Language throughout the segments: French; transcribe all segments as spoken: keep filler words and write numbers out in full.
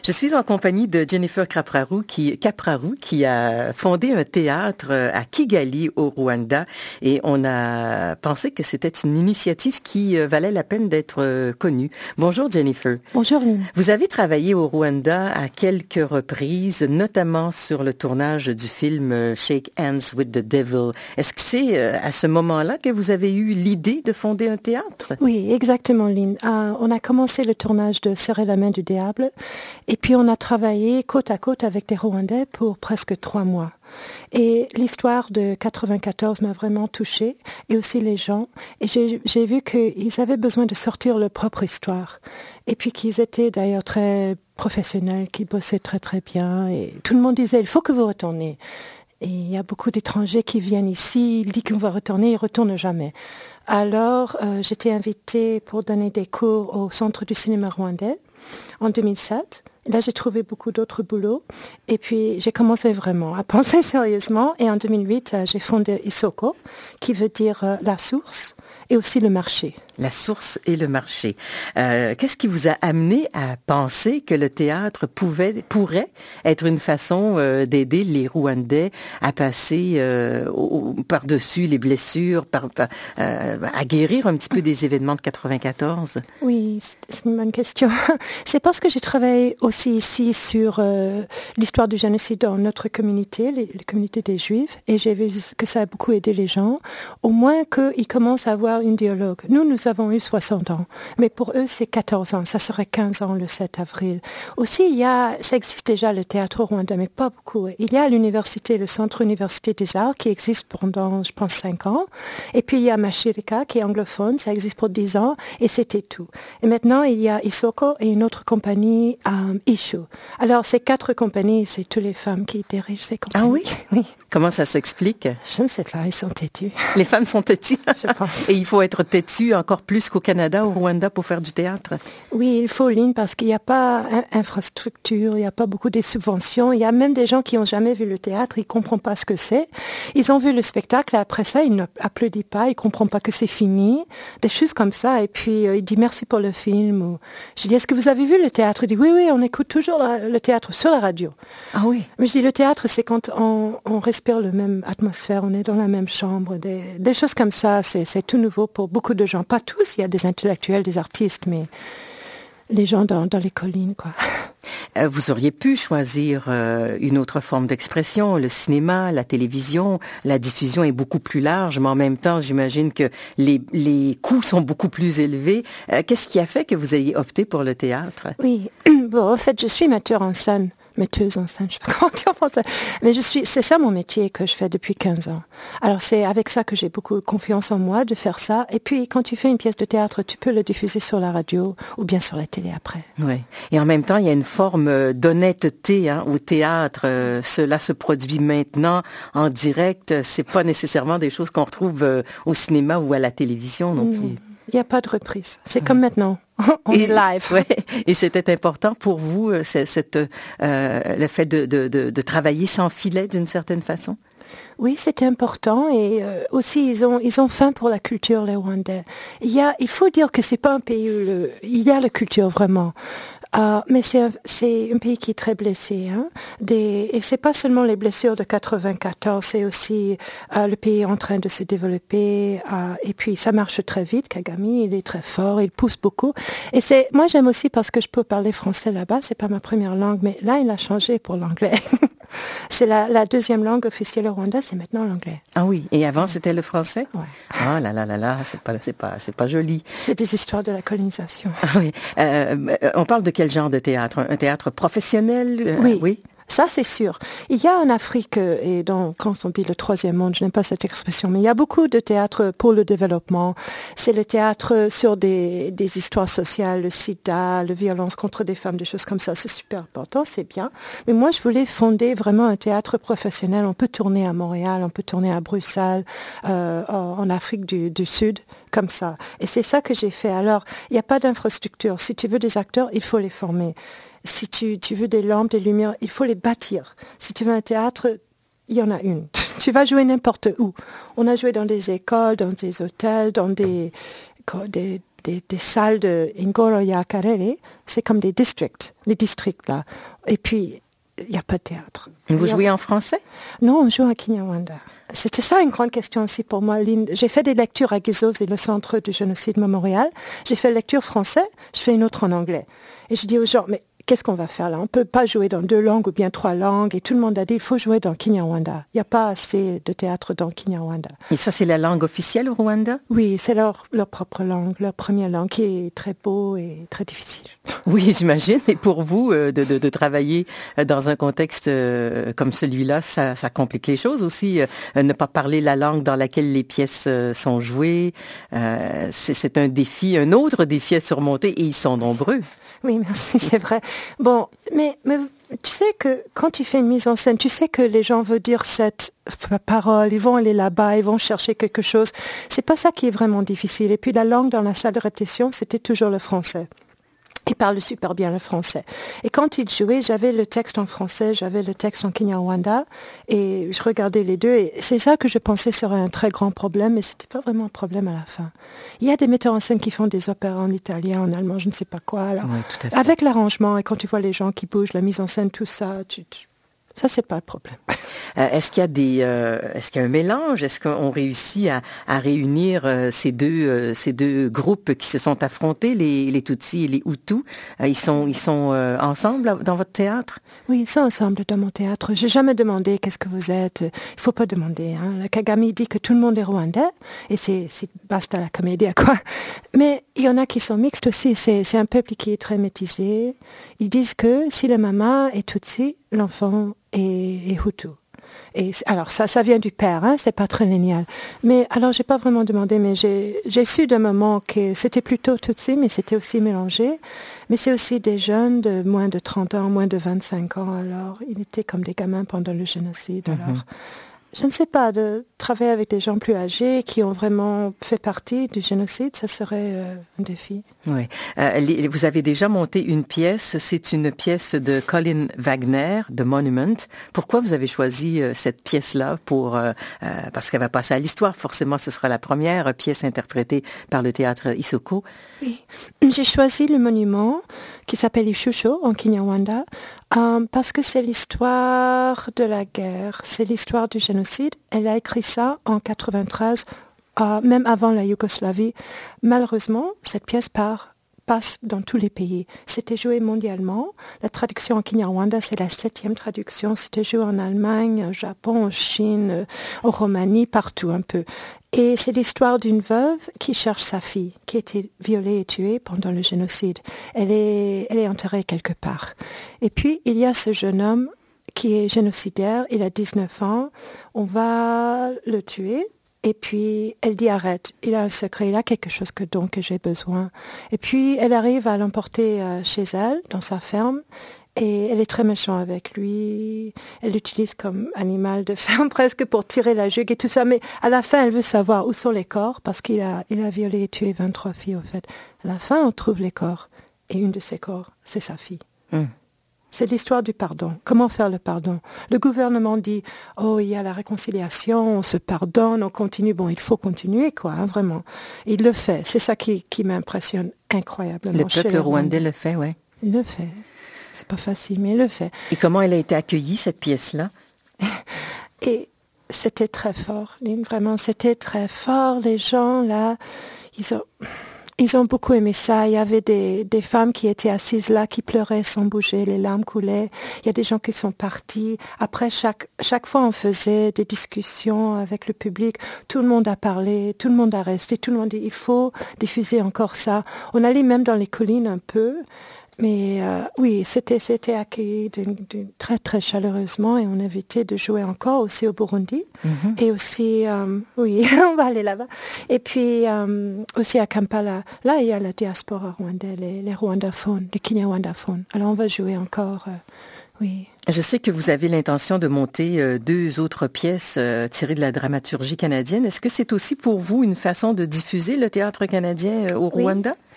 Je suis en compagnie de Jennifer Caprarou qui, Caprarou, qui a fondé un théâtre à Kigali, au Rwanda. Et on a pensé que c'était une initiative qui valait la peine d'être connue. Bonjour Jennifer. Bonjour Lynn. Vous avez travaillé au Rwanda à quelques reprises, notamment sur le tournage du film Shake Hands with the Devil. Est-ce que c'est à ce moment-là que vous avez eu l'idée de fonder un théâtre? Oui, exactement Lynn. Euh, on a commencé le tournage de Serrer la main du diable. Et puis on a travaillé côte à côte avec des Rwandais pour presque trois mois. Et l'histoire de quatre-vingt-quatorze m'a vraiment touchée, et aussi les gens. Et j'ai, j'ai vu qu'ils avaient besoin de sortir leur propre histoire. Et puis qu'ils étaient d'ailleurs très professionnels, qu'ils bossaient très très bien. Et tout le monde disait, il faut que vous retourniez. Et il y a beaucoup d'étrangers qui viennent ici, ils disent qu'on va retourner, ils ne retournent jamais. Alors, euh, j'étais invitée pour donner des cours au Centre du cinéma rwandais en deux mille sept. Là, j'ai trouvé beaucoup d'autres boulots. Et puis, j'ai commencé vraiment à penser sérieusement. Et en deux mille huit, euh, j'ai fondé Isoko, qui veut dire euh, la source, et aussi le marché. La source et le marché. Euh, qu'est-ce qui vous a amené à penser que le théâtre pouvait, pourrait être une façon euh, d'aider les Rwandais à passer euh, au, par-dessus les blessures, par, par, euh, à guérir un petit peu des événements de quatre-vingt-quatorze? Oui, c'est une bonne question. C'est parce que j'ai travaillé aussi ici sur euh, l'histoire du génocide dans notre communauté, les, les communautés des Juifs, et j'ai vu que ça a beaucoup aidé les gens, au moins qu'ils commencent à avoir un dialogue. Nous, nous avons eu soixante ans, mais pour eux, c'est quatorze ans. Ça serait quinze ans le sept avril. Aussi, il y a, ça existe déjà le théâtre au Rwanda, mais pas beaucoup. Il y a l'université, le Centre Université des Arts, qui existe pendant, je pense, cinq ans. Et puis, il y a Mashirika, qui est anglophone, ça existe pour dix ans, et c'était tout. Et maintenant, il y a Isoko et une autre compagnie, um, Ishu. Alors, ces quatre compagnies, c'est toutes les femmes qui dirigent ces compagnies. Ah oui? Oui. Comment ça s'explique? Je ne sais pas, ils sont têtus. Les femmes sont têtues? Je pense. Et il faut être têtu encore plus qu'au Canada, au Rwanda, pour faire du théâtre? Oui, il faut, Lynn, parce qu'il n'y a pas d'infrastructure, il n'y a pas beaucoup de subventions. Il y a même des gens qui n'ont jamais vu le théâtre, ils ne comprennent pas ce que c'est. Ils ont vu le spectacle, et après ça, ils n'applaudissent pas, ils ne comprennent pas que c'est fini. Des choses comme ça. Et puis, euh, il dit merci pour le film. Ou... Je dis, est-ce que vous avez vu le théâtre? Il dit, oui, oui, on écoute toujours la, le théâtre sur la radio. Ah oui? Mais je dis, le théâtre, c'est quand on, on respire la même atmosphère, on est dans la même chambre. Des, des choses comme ça, c'est, c'est tout nouveau pour beaucoup de gens. Pas tous, il y a des intellectuels, des artistes, mais les gens dans, dans les collines, quoi. Euh, vous auriez pu choisir euh, une autre forme d'expression, le cinéma, la télévision. La diffusion est beaucoup plus large, mais en même temps, j'imagine que les, les coûts sont beaucoup plus élevés. Euh, qu'est-ce qui a fait que vous ayez opté pour le théâtre? Oui, bon, en fait, je suis metteur en scène. metteuse en scène, je sais pas comment dire en français. Mais je suis, c'est ça mon métier que je fais depuis quinze ans. Alors c'est avec ça que j'ai beaucoup de confiance en moi de faire ça. Et puis quand tu fais une pièce de théâtre, tu peux le diffuser sur la radio ou bien sur la télé après. Oui. Et en même temps, il y a une forme d'honnêteté hein, au théâtre. Euh, cela se produit maintenant en direct. C'est pas nécessairement des choses qu'on retrouve euh, au cinéma ou à la télévision non plus. Il n'y a pas de reprise. C'est mmh. comme maintenant. On et, est live. Ouais. Et c'était important pour vous, c'est, cette, euh, le fait de, de, de, de travailler sans filet d'une certaine façon? Oui, c'était important et euh, aussi ils ont ils ont faim pour la culture les Rwandais. Il y a il faut dire que c'est pas un pays où le, il y a la culture vraiment. Uh, mais c'est un, c'est un pays qui est très blessé, hein. Des, et c'est pas seulement les blessures de quatre-vingt-quatorze, c'est aussi uh, le pays en train de se développer. Uh, et puis ça marche très vite. Kagame, il est très fort, il pousse beaucoup. Et c'est, moi j'aime aussi parce que je peux parler français là-bas. C'est pas ma première langue, mais là il a changé pour l'anglais. C'est la, la deuxième langue officielle au Rwanda, c'est maintenant l'anglais. Ah oui, et avant c'était le français? Ouais. Ah là là là là, c'est pas c'est pas c'est pas joli. C'est des histoires de la colonisation. Ah oui, euh, on parle de quel genre de théâtre? Un théâtre professionnel? Oui. Euh, oui. Ça, c'est sûr. Il y a en Afrique, et donc, quand on dit le troisième monde, je n'aime pas cette expression, mais il y a beaucoup de théâtre pour le développement. C'est le théâtre sur des, des histoires sociales, le sida, la violence contre des femmes, des choses comme ça. C'est super important, c'est bien. Mais moi, je voulais fonder vraiment un théâtre professionnel. On peut tourner à Montréal, on peut tourner à Bruxelles, euh, en Afrique du, du Sud, comme ça. Et c'est ça que j'ai fait. Alors, il n'y a pas d'infrastructure. Si tu veux des acteurs, il faut les former. Si tu, tu veux des lampes, des lumières, il faut les bâtir. Si tu veux un théâtre, il y en a une. Tu vas jouer n'importe où. On a joué dans des écoles, dans des hôtels, dans des, des, des, des salles de Ngoro Yakarere, c'est comme des districts, les districts là. Et puis, il n'y a pas de théâtre. Vous jouez en français? Non, on joue à Kinyarwanda. C'était ça une grande question aussi pour moi, Lynn. J'ai fait des lectures à Gizos et le Centre du génocide mémorial. J'ai fait lecture français, je fais une autre en anglais. Et je dis aux gens, mais qu'est-ce qu'on va faire là? On ne peut pas jouer dans deux langues ou bien trois langues. Et tout le monde a dit, il faut jouer dans Kinyarwanda. Il n'y a pas assez de théâtre dans Kinyarwanda. Et ça, c'est la langue officielle au Rwanda? Oui, c'est leur, leur propre langue, leur première langue, qui est très beau et très difficile. Oui, j'imagine. Et pour vous, euh, de, de, de travailler dans un contexte euh, comme celui-là, ça, ça complique les choses aussi. Euh, ne pas parler la langue dans laquelle les pièces euh, sont jouées, euh, c'est, c'est un défi, un autre défi à surmonter, et ils sont nombreux. Oui, merci, c'est vrai. Bon, mais, mais tu sais que quand tu fais une mise en scène, tu sais que les gens veulent dire cette parole, ils vont aller là-bas, ils vont chercher quelque chose. C'est pas ça qui est vraiment difficile. Et puis la langue dans la salle de répétition, c'était toujours le français. Ils parlent super bien le français. Et quand ils jouaient, j'avais le texte en français, j'avais le texte en Kinyarwanda, et je regardais les deux, et c'est ça que je pensais serait un très grand problème, mais c'était pas vraiment un problème à la fin. Il y a des metteurs en scène qui font des opéras en italien, en allemand, je ne sais pas quoi. Alors, oui, tout à fait. Avec l'arrangement, et quand tu vois les gens qui bougent, la mise en scène, tout ça, tu, tu, ça c'est pas le problème. Euh, est-ce qu'il y a des, euh, est-ce qu'il y a un mélange? Est-ce qu'on réussit à, à réunir euh, ces deux, euh, ces deux groupes qui se sont affrontés, les, les Tutsis et les Hutus? Euh, ils sont, ils sont euh, ensemble dans votre théâtre? Oui, ils sont ensemble dans mon théâtre. J'ai jamais demandé qu'est-ce que vous êtes. Il faut pas demander. Hein. Kagame dit que tout le monde est rwandais et c'est, c'est basta la comédie, quoi. Mais il y en a qui sont mixtes aussi. C'est, c'est un peuple qui est très métissé. Ils disent que si la maman est Tutsi, l'enfant est, est Hutu. Et alors ça, ça vient du père, hein, c'est pas très linéal. Mais alors j'ai pas vraiment demandé, mais j'ai, j'ai su d'un moment que c'était plutôt Tutsi, mais c'était aussi mélangé. Mais c'est aussi des jeunes de moins de trente ans, moins de vingt-cinq ans. Alors ils étaient comme des gamins pendant le génocide. Mm-hmm. Alors je ne sais pas, de travailler avec des gens plus âgés qui ont vraiment fait partie du génocide, ça serait euh, un défi. Oui. Euh, les, vous avez déjà monté une pièce, c'est une pièce de Colin Wagner, The Monument. Pourquoi vous avez choisi euh, cette pièce-là pour, euh, euh, parce qu'elle va passer à l'histoire, forcément ce sera la première pièce interprétée par le théâtre Isoko. Oui. J'ai choisi le monument qui s'appelle Ishusho en Kinyarwanda euh, parce que c'est l'histoire de la guerre, c'est l'histoire du génocide. Elle a écrit ça en quatre-vingt-treize, euh, même avant la Yougoslavie. Malheureusement, cette pièce part, passe dans tous les pays. C'était joué mondialement. La traduction en Kinyarwanda, c'est la septième traduction. C'était joué en Allemagne, au Japon, en Chine, en Roumanie, partout un peu. Et c'est l'histoire d'une veuve qui cherche sa fille, qui a été violée et tuée pendant le génocide. Elle est, elle est enterrée quelque part. Et puis, il y a ce jeune homme qui est génocidaire, il a dix-neuf ans, on va le tuer. Et puis, elle dit arrête, il a un secret, il a quelque chose que, dont que j'ai besoin. Et puis, elle arrive à l'emporter euh, chez elle, dans sa ferme. Et elle est très méchante avec lui. Elle l'utilise comme animal de ferme presque pour tirer la jugue et tout ça. Mais à la fin, elle veut savoir où sont les corps parce qu'il a, il a violé et tué vingt-trois filles au fait. À la fin, on trouve les corps. Et une de ces corps, c'est sa fille. Mm. C'est l'histoire du pardon. Comment faire le pardon? Le gouvernement dit, oh, il y a la réconciliation, on se pardonne, on continue. Bon, il faut continuer, quoi, hein, vraiment. Et il le fait. C'est ça qui, qui m'impressionne incroyablement. Le peuple rwandais le fait, oui. Il le fait. C'est pas facile, mais il le fait. Et comment elle a été accueillie, cette pièce-là? Et c'était très fort, Lynn, vraiment, c'était très fort. Les gens, là, ils ont, ils ont beaucoup aimé ça. Il y avait des, des femmes qui étaient assises là, qui pleuraient sans bouger, les larmes coulaient. Il y a des gens qui sont partis. Après, chaque, chaque fois, on faisait des discussions avec le public. Tout le monde a parlé, tout le monde a resté, tout le monde dit, il faut diffuser encore ça. On allait même dans les collines un peu. Mais euh, oui, c'était, c'était accueilli d'une, d'une très, très chaleureusement et on invitait de jouer encore aussi au Burundi. Mm-hmm. Et aussi, euh, oui, on va aller là-bas. Et puis euh, aussi à Kampala, là, il y a la diaspora rwandaise, les, les rwandaphones, les kinyarwandaphones. Alors on va jouer encore, euh, oui. Je sais que vous avez l'intention de monter euh, deux autres pièces euh, tirées de la dramaturgie canadienne. Est-ce que c'est aussi pour vous une façon de diffuser le théâtre canadien euh, au oui. Rwanda?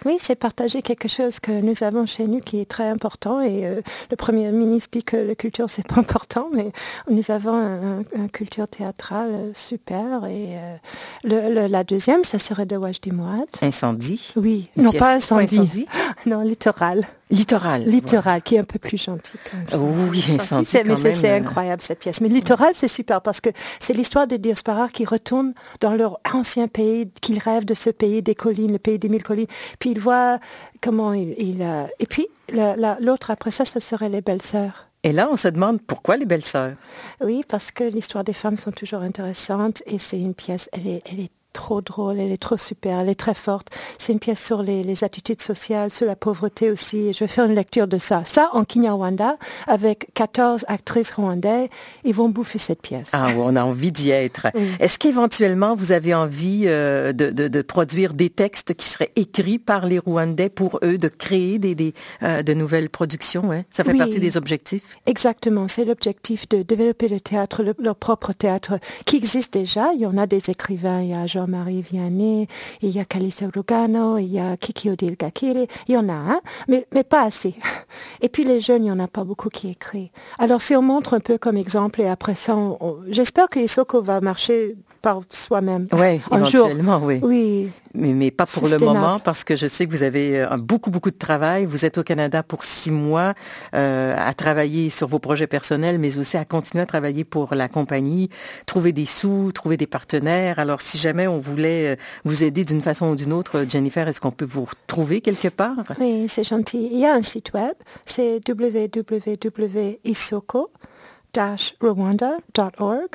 Oui, c'est partager quelque chose que nous avons chez nous qui est très important. Et euh, le Premier ministre dit que la culture, c'est pas important, mais nous avons une un, un culture théâtrale super. Et euh, le, le, la deuxième, ça serait de Wajdi Mouawad. Incendie? Oui, Une non pièce, pas incendie. Pas incendie. Non, littoral. Littoral. Littoral, voilà. qui est un peu plus gentil. Oh, oui, incendie c'est, mais quand c'est, même. c'est incroyable cette pièce. Mais Littoral, c'est super parce que c'est l'histoire des diasporas qui retournent dans leur ancien pays, qu'ils rêvent de ce pays des collines, le pays des mille collines. Puis ils voient comment il... il a... Et puis la, la, l'autre après ça, ça serait les belles-sœurs. Et là, on se demande pourquoi les belles-sœurs? Oui, parce que l'histoire des femmes sont toujours intéressantes et c'est une pièce, elle est, elle est trop drôle, elle est trop super, elle est très forte. C'est une pièce sur les, les attitudes sociales, sur la pauvreté aussi. Et je vais faire une lecture de ça. Ça, en Kinyarwanda, avec quatorze actrices rwandaises, ils vont bouffer cette pièce. Ah, on a envie d'y être. Oui. Est-ce qu'éventuellement, vous avez envie euh, de, de, de produire des textes qui seraient écrits par les Rwandais pour eux, de créer des, des, euh, de nouvelles productions? Hein? Ça fait oui, partie des objectifs? Exactement. C'est l'objectif de développer le théâtre, le, leur propre théâtre, qui existe déjà. Il y en a des écrivains. Il y a Jean Marie Vianney, il y a Kalisa Lugano, il y a Kiki Odile Gakire, il y en a, hein, mais, mais pas assez. Et puis les jeunes, il n'y en a pas beaucoup qui écrivent. Alors si on montre un peu comme exemple et après ça, on, on, j'espère que Isoko va marcher par soi-même. Oui, éventuellement, jour. oui. Oui. Mais, mais pas pour le moment, parce que je sais que vous avez beaucoup, beaucoup de travail. Vous êtes au Canada pour six mois euh, à travailler sur vos projets personnels, mais aussi à continuer à travailler pour la compagnie, trouver des sous, trouver des partenaires. Alors, si jamais on voulait vous aider d'une façon ou d'une autre, Jennifer, est-ce qu'on peut vous retrouver quelque part? Oui, c'est gentil. Il y a un site web, c'est w w w point isoko dash rwanda point org.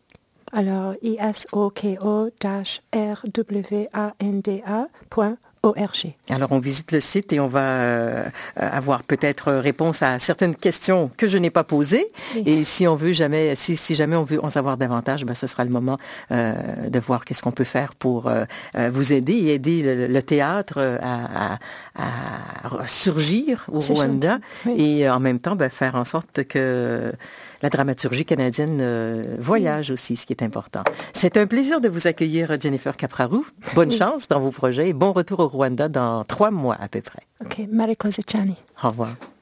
Alors, I S O K O R W A N D A point O R G. Alors, on visite le site et on va euh, avoir peut-être réponse à certaines questions que je n'ai pas posées. Oui. Et si on veut jamais, si, si jamais on veut en savoir davantage, ben, ce sera le moment euh, de voir qu'est-ce qu'on peut faire pour euh, vous aider et aider le, le théâtre à, à, à surgir au C'est Rwanda. Oui. Et en même temps, ben, faire en sorte que la dramaturgie canadienne euh, voyage oui. aussi, ce qui est important. C'est un plaisir de vous accueillir, Jennifer Kapraru. Bonne oui. chance dans vos projets et bon retour au Rwanda dans trois mois à peu près. OK, Mariko Zechani. Au revoir.